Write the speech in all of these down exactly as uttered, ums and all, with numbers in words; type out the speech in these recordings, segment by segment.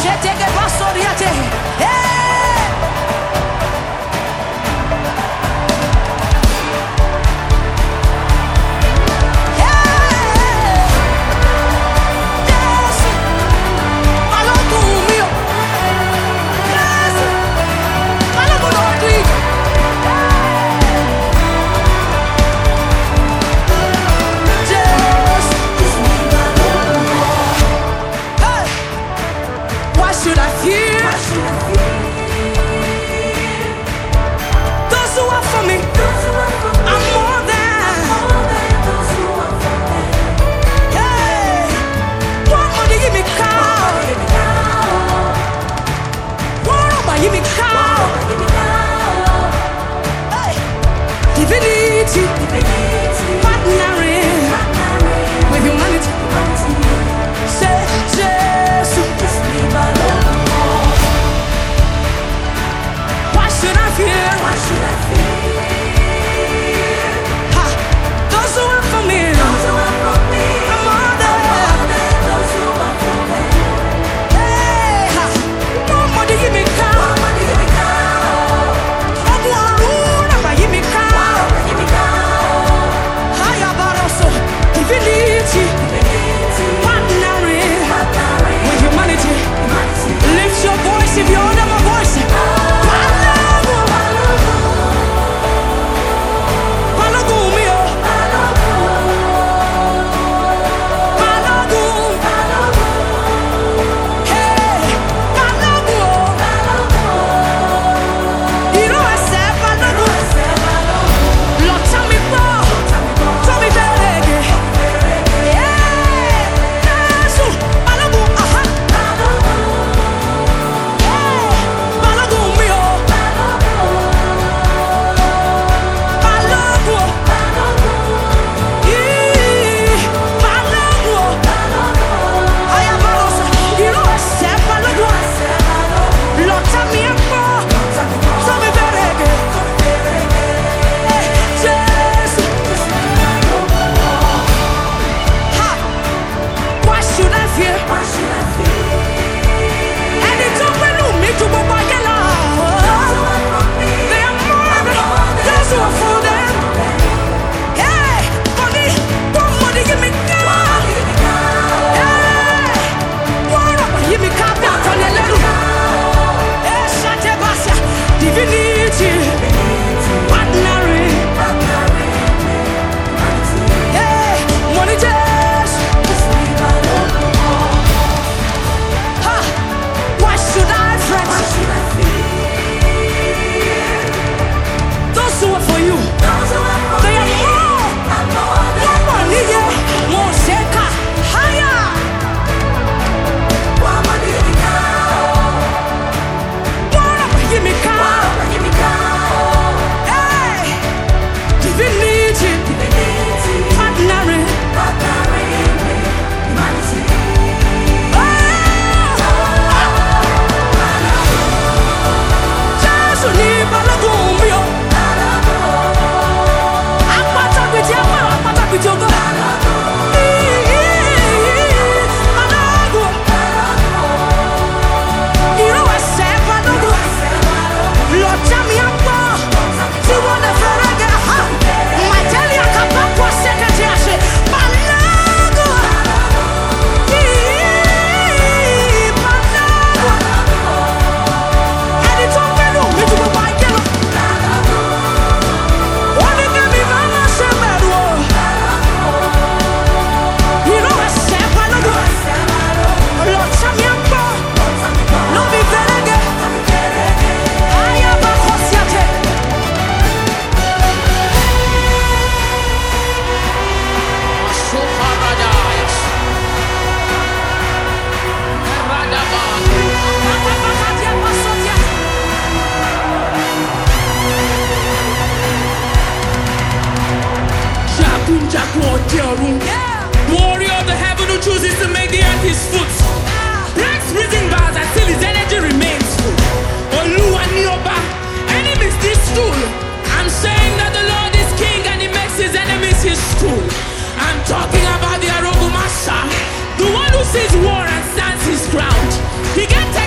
War and stands his ground. He can take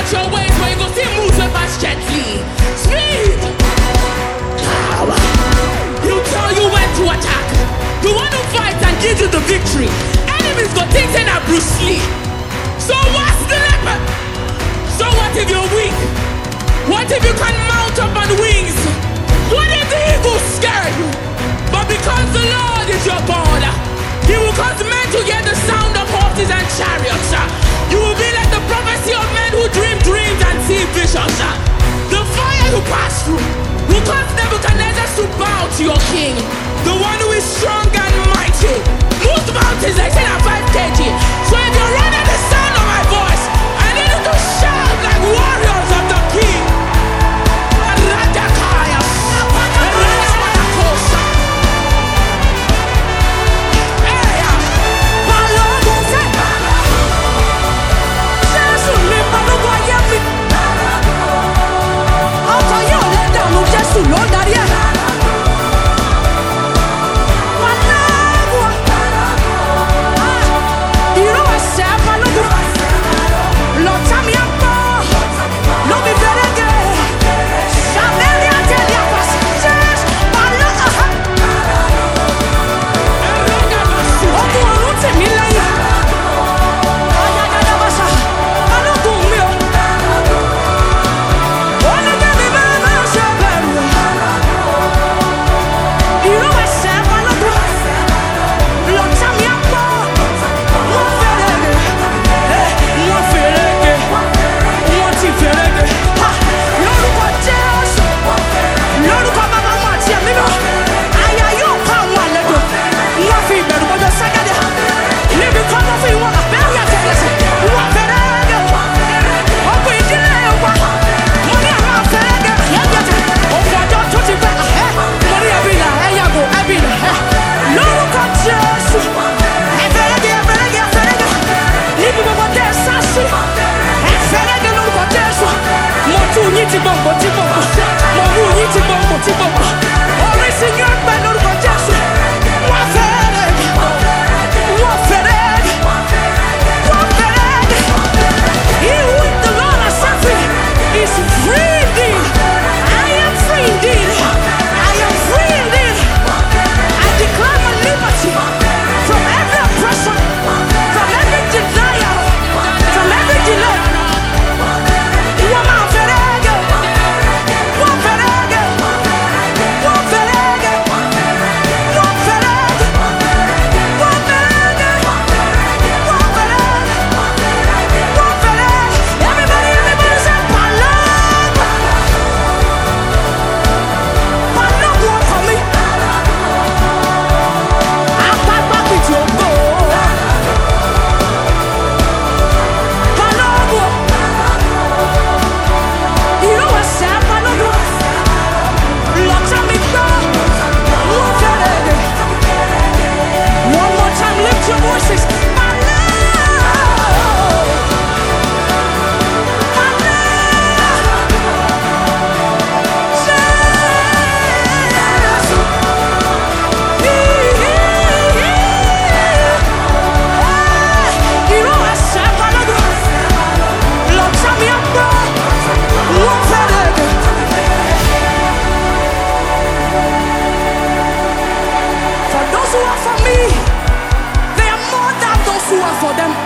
at your waist, but you go still move so fast gently. Speed. Power. You tell you when to attack. You want to fight and give you the victory. Enemies go think they are Bruce Lee. So what's the leopard? So what if you're weak? What if you can mount up on wings? What if the eagle scare you? But because the Lord is your God, He will cause men to hear the sound of horses and chariots. You will be like the prophecy of men who dream dreams and see visions. The fire you pass through will cause Nebuchadnezzar to bow to your king, the one who is strong and mighty. Most mountains like ten and five kilograms. So if you're running the sound of my voice, I need you to shout like warriors of the king. Lord, that yeah. You know I say I follow you. Lord, tell me I'm born. Love me better again. Shabeli and tell you passengers. Follow us. Oh, go on, don't tell me like you. I don't go me. Only give me my shabeli. You know I said I love you. Lord, tell me I'm born. One ferege, one ferege, one ti ferege. Lórúkọ Jésù, lórúkọ bàbá wọn àti ẹ̀mí náà. Àyà yóò kọ́ àwọn àlejò. Wọ́n fi ìbẹ̀rù bọ́jọ́ ságádé. Níbi kan wọ́n fi ìwọ̀n àbẹ́rẹ́ àtẹ̀lẹsẹ̀. Wọ́n ferege. Ọkùn ìdílé wa. Mo ní àwọn afẹ́rẹ́gẹ́. Yẹ́gbẹ̀tẹ̀. Òfò ọjọ́ tó ti pẹ́. Mo ní ẹbí là ẹ yàgò ẹbí là ẹ. Lórúkọ Jésù. Ẹ̀fẹ̀rẹ́gẹ́ ẹ̀fẹ̀rẹ́gẹ́ ẹ̀fẹ̀rẹ́gẹ́. Níbi gbogbo tẹ́ ẹ sá sí. Ẹ̀fẹ̀rẹ́gẹ́ lórúkọ Jésù. Mo tú yín ti gbòǹgbò tí gbòǹgbò. Mo mú yín ti gbòǹgbò tí gbòǹgbò. Oríṣi yín ọgbẹ́ lórúkọ Jésù. Wọ́n fẹ́rẹ́gẹ́. Wọ́n fẹ́rẹ́gẹ́. Wọ́n fẹ́rẹ́gẹ́. He who the Lord has set free is free indeed. I am free indeed. I am free indeed. I declare my liberty from every oppression, from every denial, from every delay. Woman ferege, woman ferege, woman ferege, woman ferege, woman ferege, woman ferege, woman ferege. Everybody, everybody say Palagua. Palagua for me. Apapa with your go. Palagua. You know what I said, Palagua. Lord, tell me go. One ferege. One more time, lift your voices. Palagua. You know I said, Palagua. Lord, tell me I'm born. One ferege. For those who are for me, they are more than those who are for them.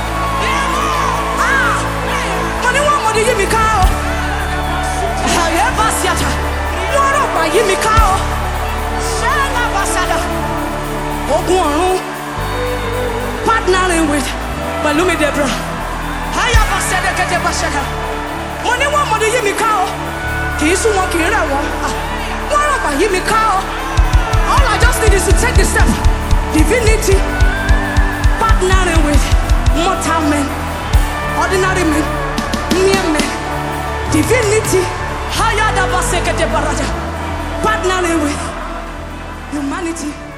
Ah, money one money give me cow. Have basiata. What up by give me cow? Shana basada. Ogun ọ̀run. Partnering with Balumi Deborah. Haya basada kete basada. Money one money give me cow. Kì í sún wọn kì í rẹ̀ wọ́n. Ah, what up by give me cow? All I just need is to take the step. Divinity. Partnering with mortal men, ordinary men, mere men. Divinity. Haya da basekete baraja. Partnering with humanity.